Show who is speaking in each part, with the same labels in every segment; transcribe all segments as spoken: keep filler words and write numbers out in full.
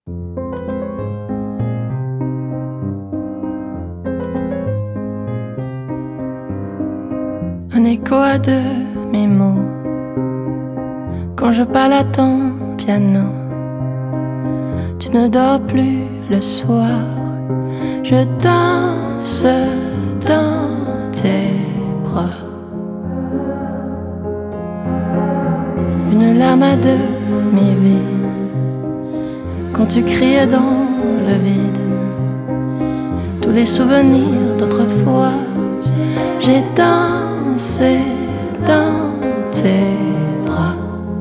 Speaker 1: Un écho à deux, mes mots, quand je parle à ton piano. Tu ne dors plus le soir, je danse dans tes bras. Une larme à demi-vie, quand tu criais dans le vide. Tous les souvenirs d'autrefois, j'ai dansé dans tes bras.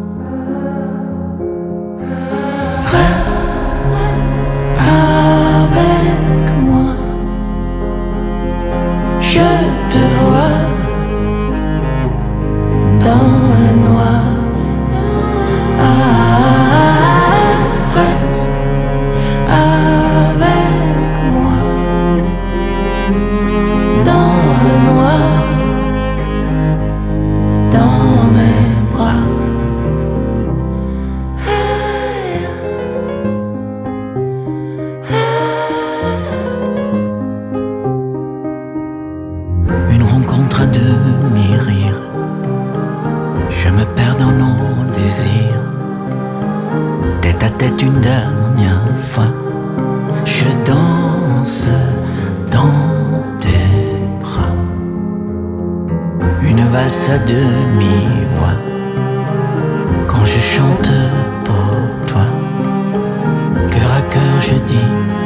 Speaker 1: Reste avec moi, je te vois dans le noir. Ah, reste avec moi dans le noir, dans mes bras.
Speaker 2: Une rencontre à demi-rire, je me perds dans nos désirs. Tête à tête une dernière fois, je danse dans tes bras. Une valse à demi-voix, quand je chante pour toi. Cœur à cœur je dis